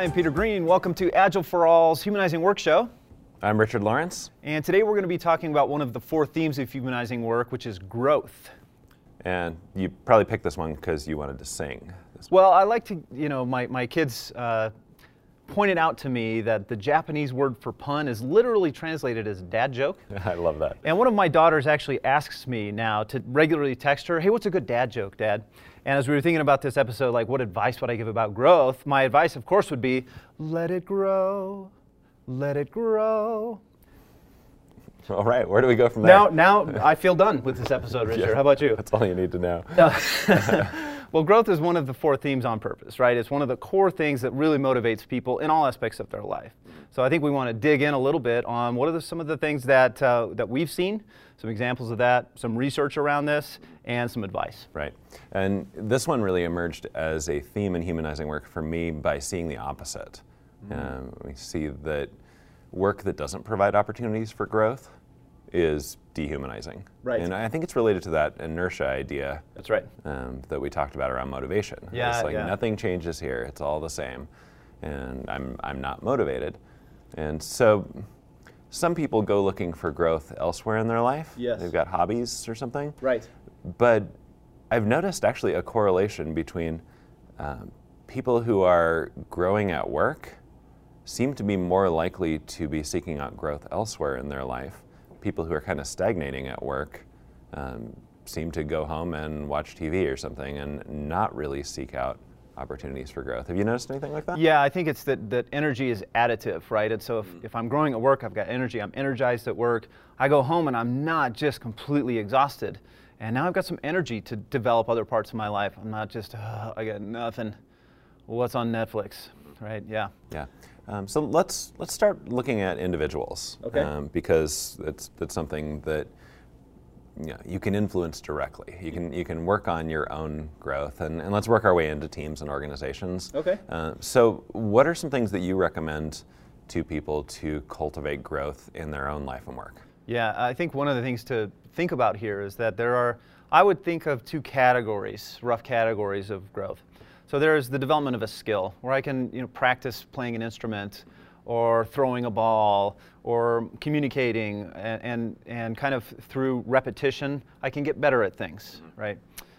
Hi, I'm Peter Green. Welcome to Agile for All's Humanizing Work Show. I'm Richard Lawrence. And today we're going to be talking about one of the four themes of humanizing work, which is growth. And you probably picked this one because you wanted to sing. Well, I like to, my kids pointed out to me that the Japanese word for pun is literally translated as dad joke. I love that. And one of my daughters actually asks me now to regularly text her, hey, what's a good dad joke, Dad? And as we were thinking about this episode, like what advice would I give about growth? My advice, of course, would be, let it grow, let it grow. All right, where do we go from there? Now I feel done with this episode, Richard. Yeah, how about you? That's all you need to know. Well, growth is one of the four themes on purpose, right? It's one of the core things that really motivates people in all aspects of their life. So I think we want to dig in a little bit on what are some of the things that we've seen, some examples of that, some research around this, and some advice. Right. And this one really emerged as a theme in humanizing work for me by seeing the opposite. We see that work that doesn't provide opportunities for growth is dehumanizing. Right. And I think it's related to that inertia idea. That's right. That we talked about around motivation. Yeah, it's like yeah. Nothing changes here. It's all the same. And I'm not motivated. And so some people go looking for growth elsewhere in their life. Yes. They've got hobbies or something. Right. But I've noticed actually a correlation between people who are growing at work seem to be more likely to be seeking out growth elsewhere in their life. People who are kind of stagnating at work seem to go home and watch TV or something and not really seek out opportunities for growth. Have you noticed anything like that? Yeah, I think it's that energy is additive, right? And so if I'm growing at work, I've got energy, I'm energized at work. I go home and I'm not just completely exhausted. And now I've got some energy to develop other parts of my life. I'm not just, I got nothing. What's on Netflix, right? Yeah. Yeah. So let's start looking at individuals. Okay. Because it's something that you can influence directly. You can work on your own growth, and let's work our way into teams and organizations. Okay. So what are some things that you recommend to people to cultivate growth in their own life and work? Yeah, I think one of the things to think about here is that I would think of two categories, rough categories of growth. So there's the development of a skill where I can practice playing an instrument or throwing a ball or communicating and kind of through repetition I can get better at things, right?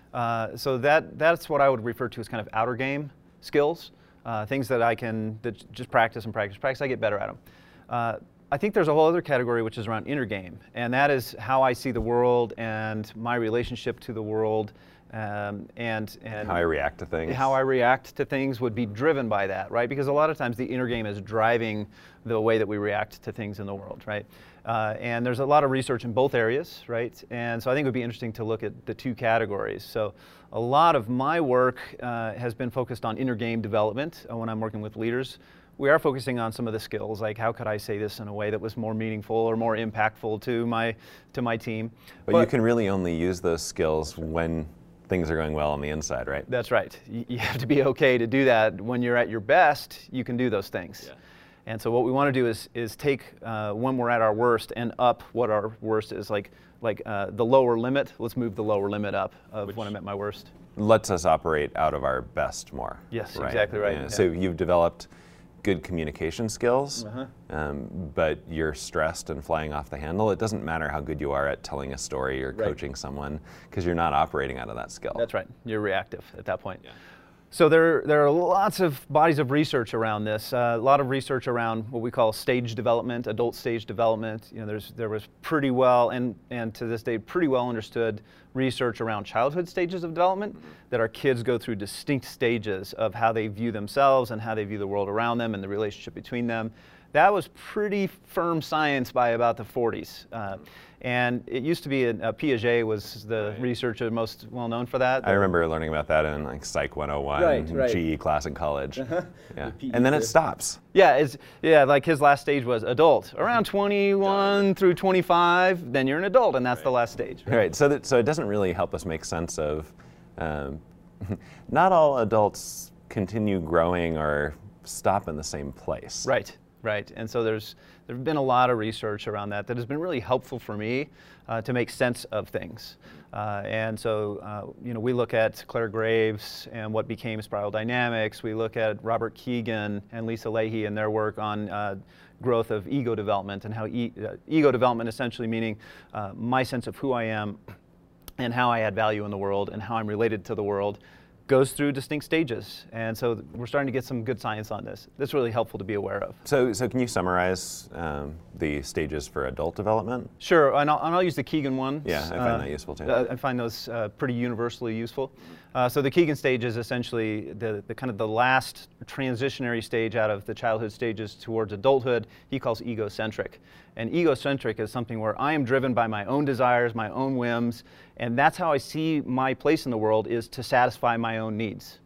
So that's what I would refer to as kind of outer game skills, things that that just practice and practice, I get better at them. I think there's a whole other category which is around inner game, and that is how I see the world and my relationship to the world. And how I react to things. How I react to things would be driven by that, right? Because a lot of times the inner game is driving the way that we react to things in the world, right? And there's a lot of research in both areas, right? And so I think it would be interesting to look at the two categories. So a lot of my work has been focused on inner game development when I'm working with leaders. We are focusing on some of the skills, like how could I say this in a way that was more meaningful or more impactful to my team. But you can really only use those skills when things are going well on the inside, right? That's right. You have to be okay to do that. When you're at your best, you can do those things. Yeah. And so what we want to do is take when we're at our worst and up what our worst is, like the lower limit. Let's move the lower limit up of when I'm at my worst. Lets us operate out of our best more. Yes, right? Exactly right. Yeah. So you've developed good communication skills, but you're stressed and flying off the handle. It doesn't matter how good you are at telling a story or coaching someone, because you're not operating out of that skill. That's right. You're reactive at that point. Yeah. So there are lots of bodies of research around this. A lot of research around what we call stage development, adult stage development. There was pretty well and to this day pretty well understood research around childhood stages of development, that our kids go through distinct stages of how they view themselves and how they view the world around them and the relationship between them. That was pretty firm science by about the 40s. And it used to be, Piaget was the researcher most well known for that. I remember learning about that in like Psych 101, GE class in college. Yeah. And then it stops. Yeah, like his last stage was adult. Around 21 through 25, then you're an adult, and that's the last stage. Right, so it doesn't really help us make sense of, not all adults continue growing or stop in the same place. Right. right? And so there's been a lot of research around that has been really helpful for me to make sense of things. And so, we look at Claire Graves and what became Spiral Dynamics. We look at Robert Kegan and Lisa Leahy and their work on growth of ego development, and how ego development essentially meaning my sense of who I am and how I add value in the world and how I'm related to the world goes through distinct stages. And so we're starting to get some good science on this. That's really helpful to be aware of. So can you summarize the stages for adult development? Sure, and I'll use the Kegan one. Yeah, I find that useful too. I find those pretty universally useful. So the Kegan stage is essentially the kind of the last transitionary stage out of the childhood stages towards adulthood. He calls egocentric. And egocentric is something where I am driven by my own desires, my own whims, and that's how I see my place in the world, is to satisfy my own needs.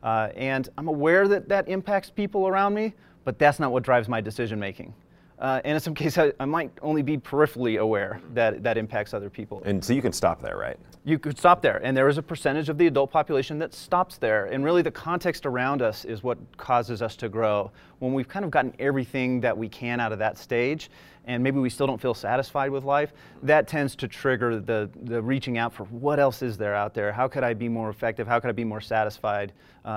And I'm aware that that impacts people around me, but that's not what drives my decision making. And in some cases, I might only be peripherally aware that that impacts other people. And so you can stop there, right? You could stop there, and there is a percentage of the adult population that stops there, and really the context around us is what causes us to grow. When we've kind of gotten everything that we can out of that stage, and maybe we still don't feel satisfied with life, that tends to trigger the reaching out for what else is there out there? How could I be more effective? How could I be more satisfied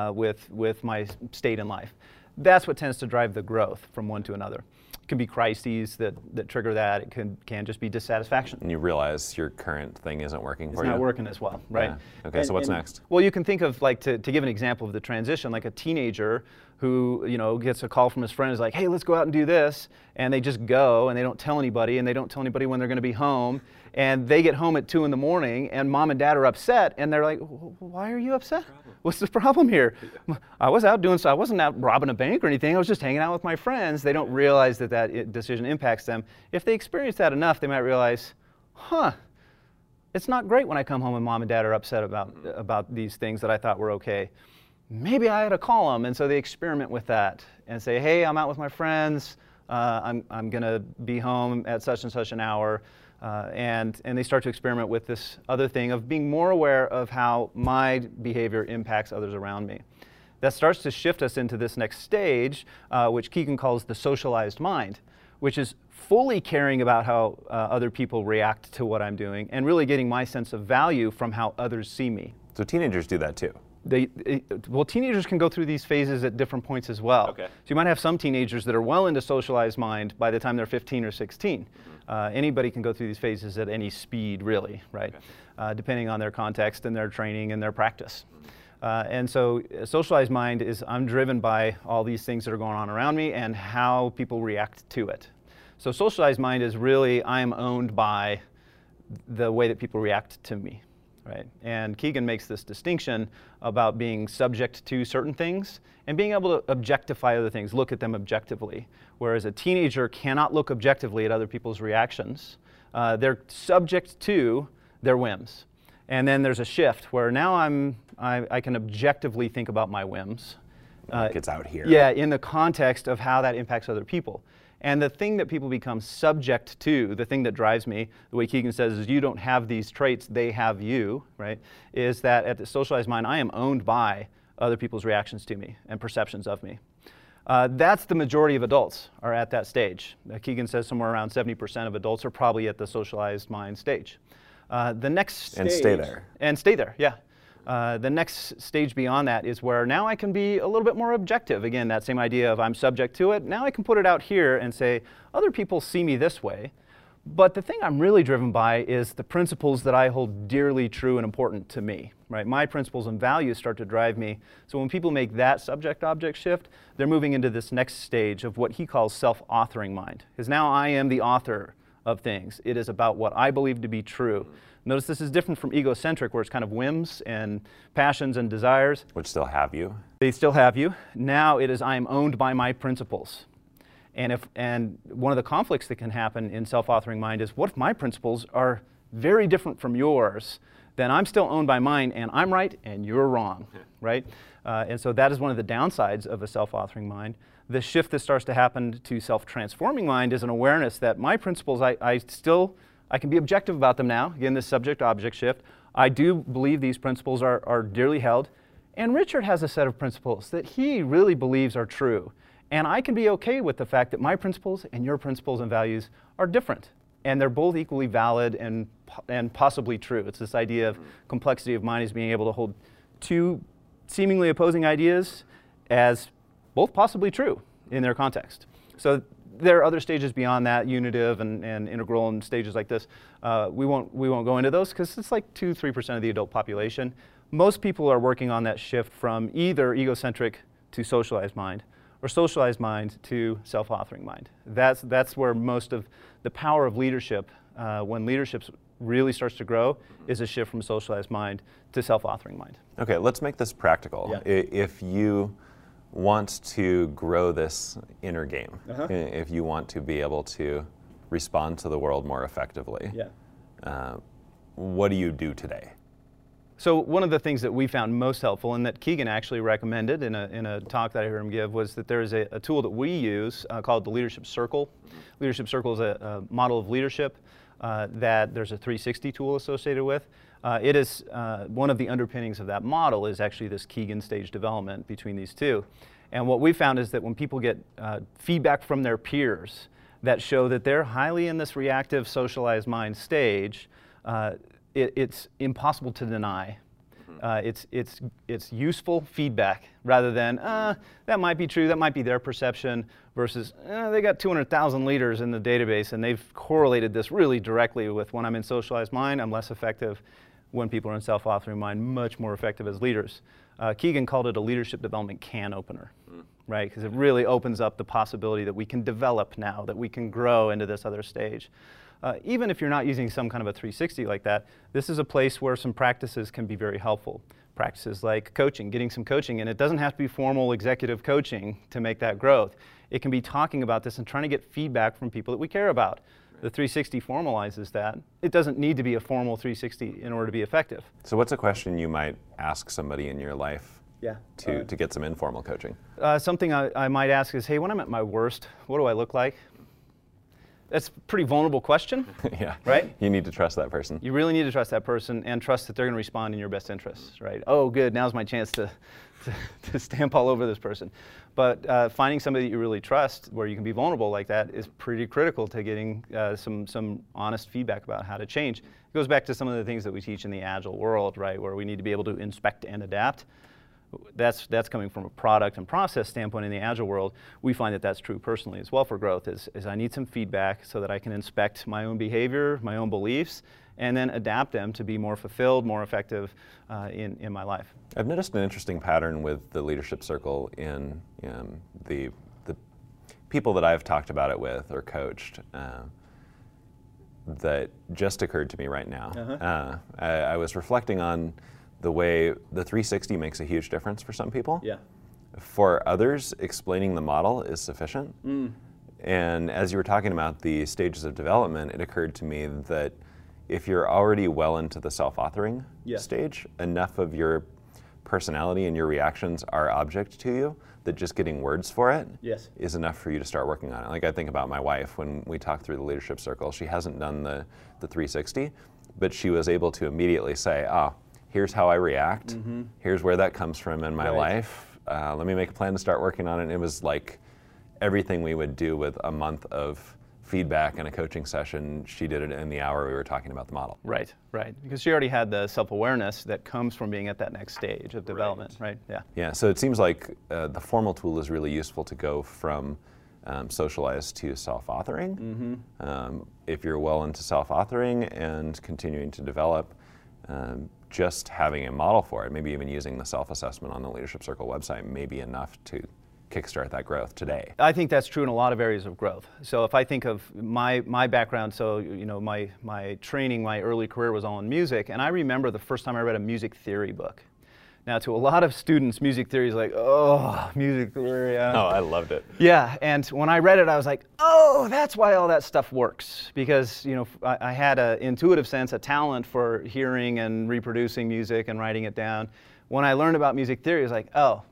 with my state in life? That's what tends to drive the growth from one to another. It can be crises that trigger that. It can just be dissatisfaction. And you realize your current thing isn't working for you. It's not working as well, right? Yeah. Okay, so what's next? Well, you can think of, like, to give an example of the transition, like a teenager who, gets a call from his friend, is like, hey, let's go out and do this, and they just go, and they don't tell anybody, and they don't tell anybody when they're going to be home, and they get home at 2 in the morning, and mom and dad are upset, and they're like, why are you upset? What's the problem here? I wasn't out robbing a bank or anything. I was just hanging out with my friends. They don't realize that decision impacts them. If they experience that enough, they might realize, it's not great when I come home and mom and dad are upset about these things that I thought were okay. Maybe I ought to call them. And so they experiment with that and say, hey, I'm out with my friends. I'm going to be home at such and such an hour. And they start to experiment with this other thing of being more aware of how my behavior impacts others around me. That starts to shift us into this next stage, which Kegan calls the socialized mind, which is fully caring about how other people react to what I'm doing and really getting my sense of value from how others see me. So teenagers do that too. Well, teenagers can go through these phases at different points as well. Okay. So you might have some teenagers that are well into socialized mind by the time they're 15 or 16. Anybody can go through these phases at any speed, really, right? Okay. Depending on their context and their training and their practice. And so socialized mind is, I'm driven by all these things that are going on around me and how people react to it. So socialized mind is really, I am owned by the way that people react to me. Right? And Kegan makes this distinction about being subject to certain things and being able to objectify other things, look at them objectively. Whereas a teenager cannot look objectively at other people's reactions. They're subject to their whims. And then there's a shift where now I can objectively think about my whims. Like it's out here. Yeah, in the context of how that impacts other people. And the thing that people become subject to, the thing that drives me, the way Kegan says is, you don't have these traits, they have you, right? Is that at the socialized mind, I am owned by other people's reactions to me and perceptions of me. That's the majority of adults are at that stage. Kegan says somewhere around 70% of adults are probably at the socialized mind stage. The next stage... And stay there. And stay there, yeah. The next stage beyond that is where now I can be a little bit more objective. Again, that same idea of I'm subject to it. Now I can put it out here and say, other people see me this way. But the thing I'm really driven by is the principles that I hold dearly true and important to me. Right? My principles and values start to drive me. So when people make that subject-object shift, they're moving into this next stage of what he calls self-authoring mind. Because now I am the author of things. It is about what I believe to be true. Notice this is different from egocentric, where it's kind of whims and passions and desires. Which still have you. They still have you. Now it is, I am owned by my principles. And one of the conflicts that can happen in self-authoring mind is, what if my principles are very different from yours? Then I'm still owned by mine, and I'm right, and you're wrong, right? And so that is one of the downsides of a self-authoring mind. The shift that starts to happen to self-transforming mind is an awareness that my principles, I can be objective about them now. Again, this subject-object shift. I do believe these principles are dearly held. And Richard has a set of principles that he really believes are true. And I can be okay with the fact that my principles and your principles and values are different. And they're both equally valid and possibly true. It's this idea of complexity of mind, is being able to hold two seemingly opposing ideas as both possibly true in their context. So there are other stages beyond that, unitive and integral, and stages like this. We won't go into those because it's like 2-3% of the adult population. Most people are working on that shift from either egocentric to socialized mind, or socialized mind to self-authoring mind. That's where most of the power of leadership, when leadership really starts to grow, is a shift from socialized mind to self-authoring mind. Okay, let's make this practical. Yeah. If you want to grow this inner game, if you want to be able to respond to the world more effectively, what do you do today? So one of the things that we found most helpful, and that Keegan actually recommended in a talk that I heard him give, was that there is a tool that we use called the Leadership Circle. Leadership Circle is a model of leadership that there's a 360 tool associated with. It is one of the underpinnings of that model is actually this Keegan stage development between these two. And what we found is that when people get feedback from their peers that show that they're highly in this reactive socialized mind stage, it's impossible to deny. It's useful feedback rather than, that might be true, that might be their perception, versus, they got 200,000 leaders in the database and they've correlated this really directly with when I'm in socialized mind, I'm less effective. When people are in self-authoring mind, much more effective as leaders. Keegan called it a leadership development can opener, right? Because it really opens up the possibility that we can develop now, that we can grow into this other stage. Even if you're not using some kind of a 360 like that, this is a place where some practices can be very helpful. Practices like coaching, getting some coaching, and it doesn't have to be formal executive coaching to make that growth. It can be talking about this and trying to get feedback from people that we care about. The 360 formalizes that. It doesn't need to be a formal 360 in order to be effective. So what's a question you might ask somebody in your life to get some informal coaching? Something I might ask is, hey, when I'm at my worst, what do I look like? That's a pretty vulnerable question, Yeah, right? You need to trust that person. You really need to trust that person and trust that they're going to respond in your best interests, right? Oh, good, now's my chance to stamp all over this person. But finding somebody that you really trust where you can be vulnerable like that is pretty critical to getting some honest feedback about how to change. It goes back to some of the things that we teach in the Agile world, right, where we need to be able to inspect and adapt. That's coming from a product and process standpoint in the Agile world. We find that that's true personally as well for growth, is I need some feedback so that I can inspect my own behavior, my own beliefs, and then adapt them to be more fulfilled, more effective in my life. I've noticed an interesting pattern with the Leadership Circle in the people that I've talked about it with or coached that just occurred to me right now. I was reflecting on the way the 360 makes a huge difference for some people. Yeah. For others, explaining the model is sufficient. And as you were talking about the stages of development, it occurred to me that if you're already well into the self-authoring stage, enough of your personality and your reactions are object to you that just getting words for it is enough for you to start working on it. Like I think about my wife when we talked through the Leadership Circle. She hasn't done the 360, but she was able to immediately say, here's how I react. Here's where that comes from in my life. Let me make a plan to start working on it. And it was like everything we would do with a month of feedback and a coaching session, she did it in the hour we were talking about the model. Right. Because she already had the self-awareness that comes from being at that next stage of development, right? Yeah, so it seems like the formal tool is really useful to go from socialized to self-authoring. If you're well into self-authoring and continuing to develop, just having a model for it, maybe even using the self-assessment on the Leadership Circle website may be enough to kickstart that growth today. I think that's true in a lot of areas of growth. So if I think of my background, so my training, my early career was all in music, and I remember the first time I read a music theory book. Now, to a lot of students, music theory is like, oh, music theory. Oh, I loved it. Yeah, and when I read it, I was like, oh, that's why all that stuff works. Because I had an intuitive sense, a talent for hearing and reproducing music and writing it down. When I learned about music theory, I was like, oh,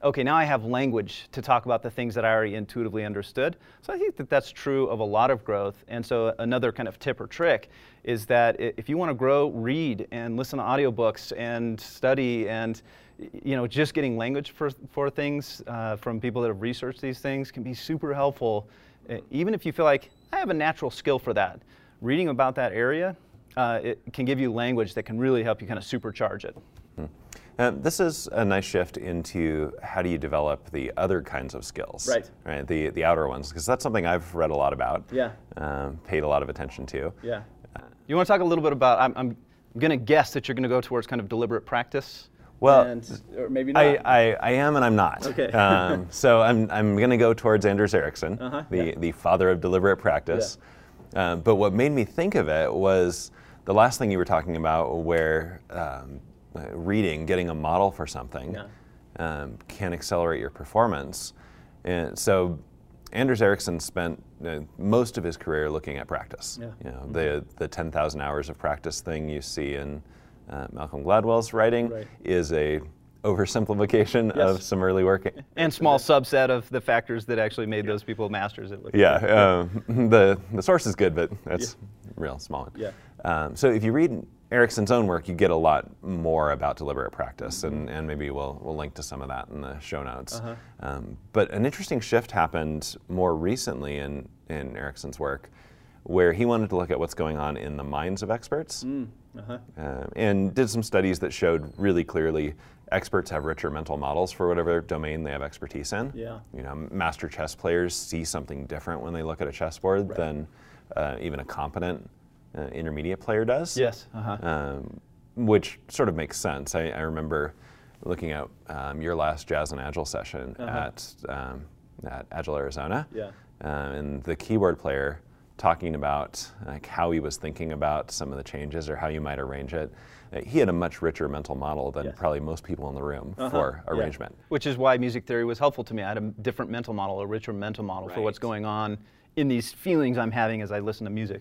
okay, now I have language to talk about the things that I already intuitively understood. So I think that that's true of a lot of growth. And so another kind of tip or trick is that if you want to grow, read and listen to audiobooks and study, and just getting language for things from people that have researched these things can be super helpful. Even if you feel like I have a natural skill for that, reading about that area, it can give you language that can really help you kind of supercharge it. This is a nice shift into how do you develop the other kinds of skills, right? The outer ones, because that's something I've read a lot about, paid a lot of attention to. Yeah. You want to talk a little bit about, I'm going to guess that you're going to go towards kind of deliberate practice? Well, or maybe not. I am and I'm not. Okay. So I'm going to go towards Anders Ericsson, the father of deliberate practice. Yeah. But what made me think of it was the last thing you were talking about, where reading, getting a model for something, can accelerate your performance. And so Anders Ericsson spent most of his career looking at practice. The 10,000 hours of practice thing you see in Malcolm Gladwell's writing is a oversimplification of some early work. And small subset of the factors that actually made those people masters at looking. The source is good, but that's real small. So if you read Ericsson's own work, you get a lot more about deliberate practice, and maybe we'll link to some of that in the show notes. But an interesting shift happened more recently in Ericsson's work, where he wanted to look at what's going on in the minds of experts, and did some studies that showed really clearly experts have richer mental models for whatever domain they have expertise in. Master chess players see something different when they look at a chessboard than even a competent intermediate player does. Which sort of makes sense. I remember looking at your last Jazz and Agile session at Agile Arizona, and the keyboard player talking about how he was thinking about some of the changes or how you might arrange it. He had a much richer mental model than probably most people in the room for arrangement. Which is why music theory was helpful to me. I had a different mental model, a richer mental model for what's going on in these feelings I'm having as I listen to music.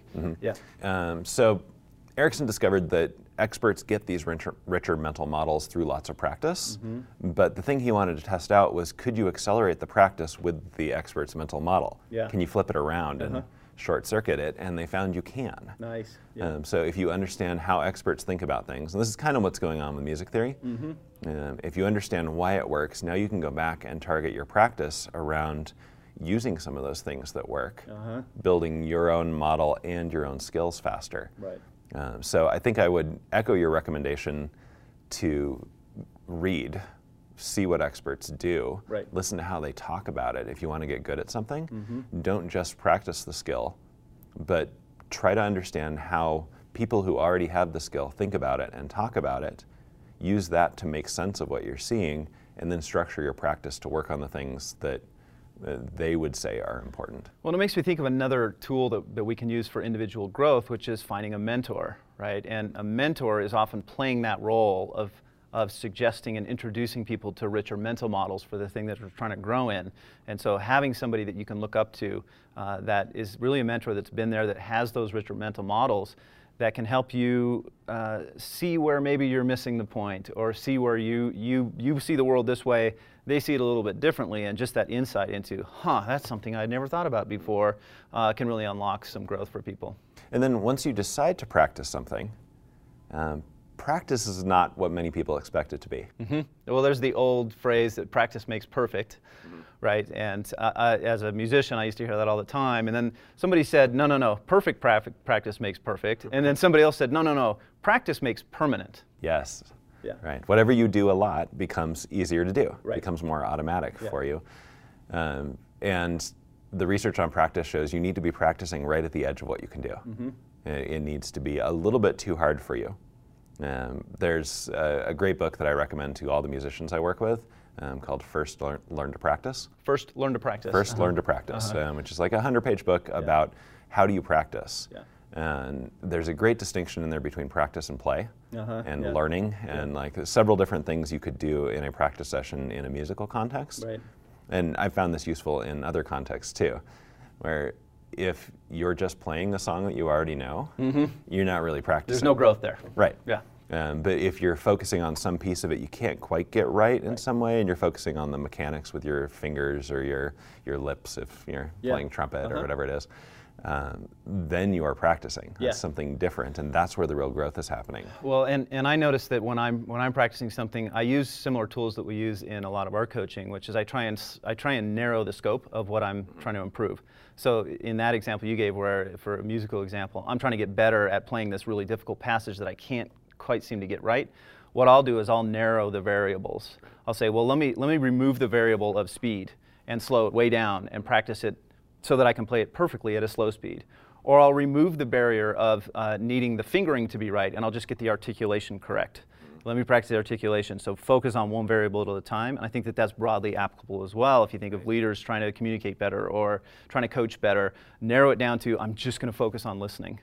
So Ericsson discovered that experts get these richer mental models through lots of practice, but the thing he wanted to test out was, could you accelerate the practice with the expert's mental model? Can you flip it around and short circuit it? And they found you can. Nice. So if you understand how experts think about things, and this is kind of what's going on with music theory, if you understand why it works, now you can go back and target your practice around using some of those things that work, building your own model and your own skills faster. So I think I would echo your recommendation to read, see what experts do, listen to how they talk about it. If you want to get good at something, don't just practice the skill, but try to understand how people who already have the skill think about it and talk about it. Use that to make sense of what you're seeing, and then structure your practice to work on the things that they would say are important. Well, it makes me think of another tool that we can use for individual growth, which is finding a mentor, right? And a mentor is often playing that role of suggesting and introducing people to richer mental models for the thing that we're trying to grow in. And so having somebody that you can look up to that is really a mentor that's been there, that has those richer mental models, that can help you see where maybe you're missing the point, or see where you see the world this way, they see it a little bit differently, and just that insight into, that's something I'd never thought about before, can really unlock some growth for people. And then once you decide to practice something, practice is not what many people expect it to be. Well, there's the old phrase that practice makes perfect, right? And as a musician, I used to hear that all the time. And then somebody said, no, perfect practice makes perfect. And then somebody else said, no, practice makes permanent. Yes. Right. Whatever you do a lot becomes easier to do. Becomes more automatic for you. And the research on practice shows you need to be practicing right at the edge of what you can do. It needs to be a little bit too hard for you. There's a great book that I recommend to all the musicians I work with called First Learn to Practice. First Learn to Practice. First Learn to Practice, which is like a 100-page book about how do you practice. And there's a great distinction in there between practice and play and learning, and like there's several different things you could do in a practice session in a musical context. And I've found this useful in other contexts too, where if you're just playing the song that you already know, you're not really practicing. There's no growth there. Right. But if you're focusing on some piece of it you can't quite get right in some way, and you're focusing on the mechanics with your fingers or your lips if you're playing trumpet or whatever it is, then you are practicing. That's something different, and that's where the real growth is happening. Well, and I notice that when I'm practicing something, I use similar tools that we use in a lot of our coaching, which is I try and narrow the scope of what I'm trying to improve. So in that example you gave, where for a musical example, I'm trying to get better at playing this really difficult passage that I can't quite seem to get right. What I'll do is I'll narrow the variables. I'll say, well, let me remove the variable of speed and slow it way down and practice it so that I can play it perfectly at a slow speed. Or I'll remove the barrier of needing the fingering to be right, and I'll just get the articulation correct. Let me practice the articulation. So focus on one variable at a time, and I think that that's broadly applicable as well. If you think of leaders trying to communicate better or trying to coach better, narrow it down to, I'm just going to focus on listening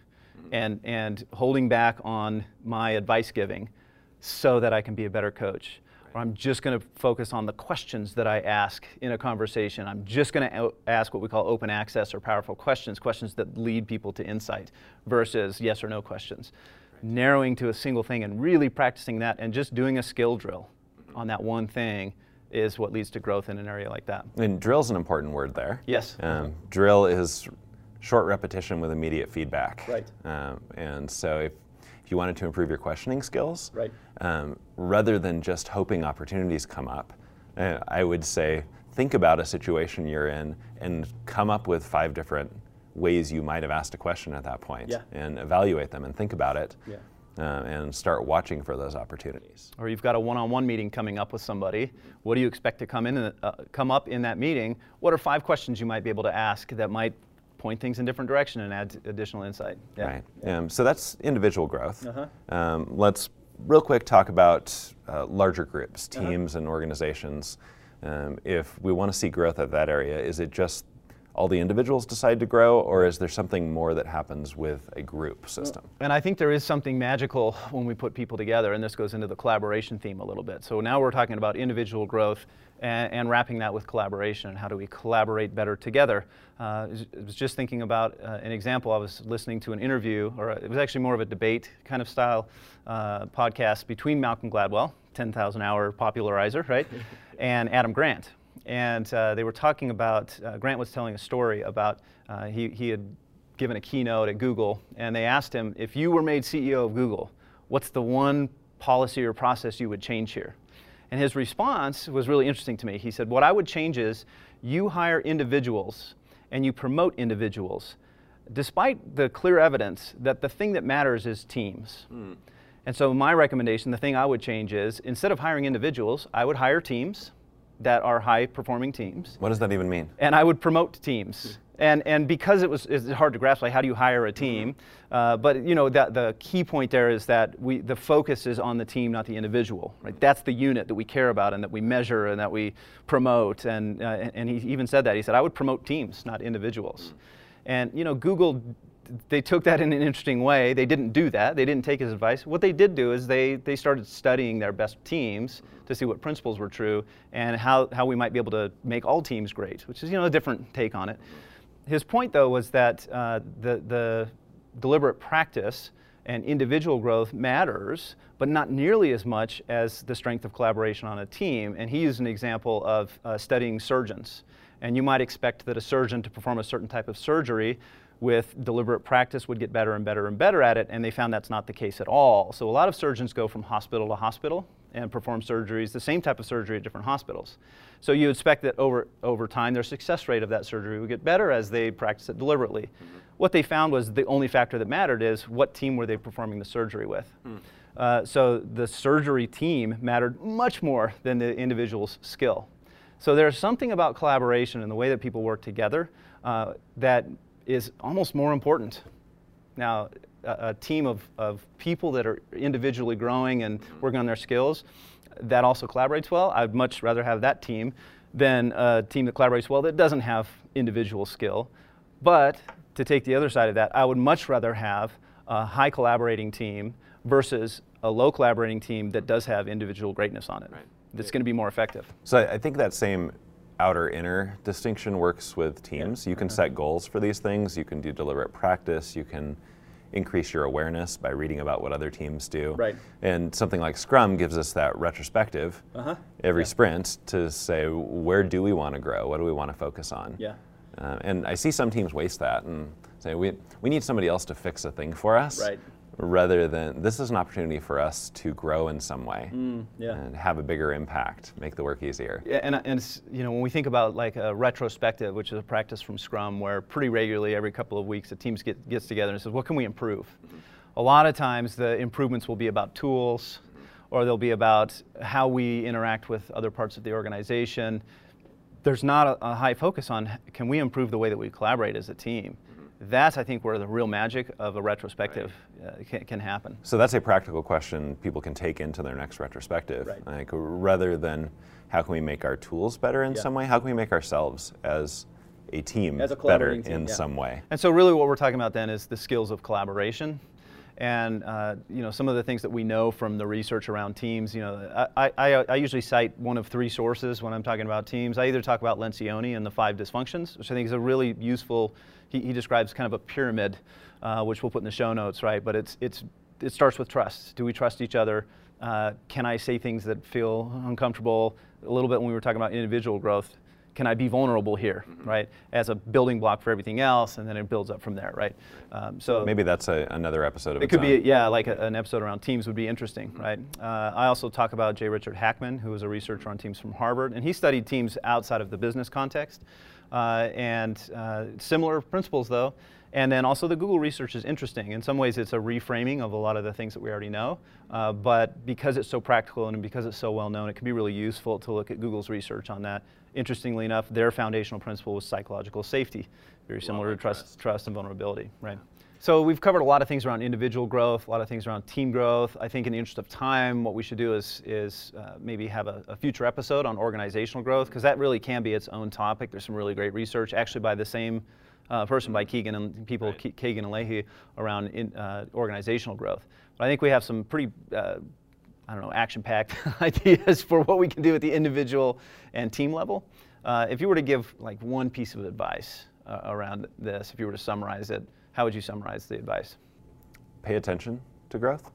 and holding back on my advice giving so that I can be a better coach. Or I'm just going to focus on the questions that I ask in a conversation. I'm just going to ask what we call open access or powerful questions, questions that lead people to insight versus yes or no questions. Narrowing to a single thing and really practicing that and just doing a skill drill on that one thing is what leads to growth in an area like that. And drill's an important word there. Yes. Drill is short repetition with immediate feedback. Right. And so if you wanted to improve your questioning skills, right. Rather than just hoping opportunities come up, I would say think about a situation you're in and come up with 5 different ways you might have asked a question at that point, and evaluate them and think about it, and start watching for those opportunities. Or you've got a one-on-one meeting coming up with somebody. What do you expect to come up in that meeting? What are 5 questions you might be able to ask that might point things in different direction and add additional insight? Right. So that's individual growth. Let's real quick talk about larger groups, teams and organizations. If we want to see growth at that area, is it just all the individuals decide to grow, or is there something more that happens with a group system? And I think there is something magical when we put people together, and this goes into the collaboration theme a little bit. So now we're talking about individual growth and wrapping that with collaboration. How do we collaborate better together? I was just thinking about an example. I was listening to an interview, or it was actually more of a debate kind of style podcast between Malcolm Gladwell, 10,000 hour popularizer, right, and Adam Grant. And they were talking about, Grant was telling a story about, he had given a keynote at Google, and they asked him, if you were made CEO of Google, what's the one policy or process you would change here? And his response was really interesting to me. He said, what I would change is you hire individuals and you promote individuals, despite the clear evidence that the thing that matters is teams. And so my recommendation, the thing I would change is, instead of hiring individuals, I would hire teams that are high-performing teams. What does that even mean? And I would promote teams. And because it's hard to grasp, like how do you hire a team? But you know, the key point there is that the focus is on the team, not the individual. Right? That's the unit that we care about and that we measure and that we promote. And he even said that. He said, I would promote teams, not individuals. And you know, Google, they took that in an interesting way. They didn't do that. They didn't take his advice. What they did do is they started studying their best teams to see what principles were true and how we might be able to make all teams great, which is, you know, a different take on it. His point, though, was that the deliberate practice and individual growth matters, but not nearly as much as the strength of collaboration on a team. And he used an example of studying surgeons. And you might expect that a surgeon to perform a certain type of surgery with deliberate practice would get better and better and better at it, and they found that's not the case at all. So a lot of surgeons go from hospital to hospital and perform surgeries, the same type of surgery at different hospitals. So you expect that over time their success rate of that surgery would get better as they practice it deliberately. What they found was the only factor that mattered is what team were they performing the surgery with. So the surgery team mattered much more than the individual's skill. So there's something about collaboration and the way that people work together that is almost more important. Now, a team of people that are individually growing and working on their skills, that also collaborates well. I'd much rather have that team than a team that collaborates well that doesn't have individual skill. But to take the other side of that, I would much rather have a high collaborating team versus a low collaborating team that does have individual greatness on it. Right. That's going to be more effective. So I think that same outer-inner distinction works with teams. You can set goals for these things. You can do deliberate practice. You can increase your awareness by reading about what other teams do. Right. And something like Scrum gives us that retrospective every sprint to say, where do we want to grow? What do we want to focus on? Yeah. And I see some teams waste that and say, we need somebody else to fix a thing for us. Right. Rather than, this is an opportunity for us to grow in some way and have a bigger impact, make the work easier. Yeah, and you know, when we think about like a retrospective, which is a practice from Scrum, where pretty regularly, every couple of weeks, the team gets together and says, what can we improve? A lot of times the improvements will be about tools, or they'll be about how we interact with other parts of the organization. There's not a high focus on, can we improve the way that we collaborate as a team? That's, I think, where the real magic of a retrospective can happen. So that's a practical question people can take into their next retrospective. Right. Like, rather than how can we make our tools better in some way, how can we make ourselves as a team better in some way? And so really what we're talking about then is the skills of collaboration. And you know, some of the things that we know from the research around teams, you know, I usually cite one of three sources when I'm talking about teams. I either talk about Lencioni and the 5 dysfunctions, which I think is a really useful, he describes kind of a pyramid, which we'll put in the show notes, right? But it starts with trust. Do we trust each other? Can I say things that feel uncomfortable? A little bit when we were talking about individual growth. Can I be vulnerable here, right? As a building block for everything else, and then it builds up from there, right? So maybe that's another episode of it could be, yeah, like an episode around teams would be interesting, right? I also talk about J. Richard Hackman, who was a researcher on teams from Harvard, and he studied teams outside of the business context, and similar principles though. And then also the Google research is interesting. In some ways it's a reframing of a lot of the things that we already know, but because it's so practical and because it's so well known, it can be really useful to look at Google's research on that. Interestingly enough, their foundational principle was psychological safety, very similar to trust and vulnerability, right? So we've covered a lot of things around individual growth, a lot of things around team growth. I think in the interest of time, what we should do is maybe have a future episode on organizational growth, because that really can be its own topic. There's some really great research, actually by the same person, by Keegan and people, Kagan and Leahy, around organizational growth. But I think we have some pretty, I don't know, action-packed ideas for what we can do at the individual and team level. If you were to give like one piece of advice around this, if you were to summarize it, how would you summarize the advice? Pay attention to growth.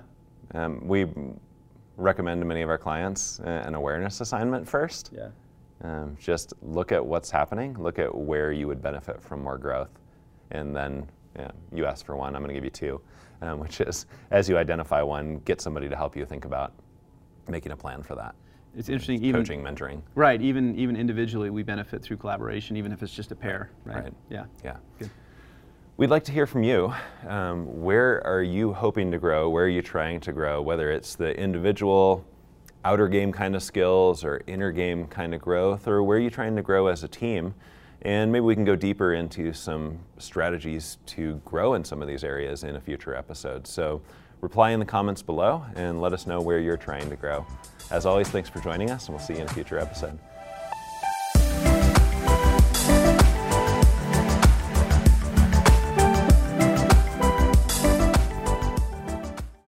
We recommend to many of our clients an awareness assignment first. Just look at what's happening, look at where you would benefit from more growth. And then you asked for one, I'm going to give you two, which is, as you identify one, get somebody to help you think about making a plan for that. It's interesting, coaching, mentoring. Right, even individually we benefit through collaboration, even if it's just a pair, right? Yeah. Good. We'd like to hear from you. Where are you hoping to grow? Where are you trying to grow? Whether it's the individual outer game kind of skills or inner game kind of growth, or where are you trying to grow as a team? And maybe we can go deeper into some strategies to grow in some of these areas in a future episode. So reply in the comments below and let us know where you're trying to grow. As always, thanks for joining us, and we'll see you in a future episode.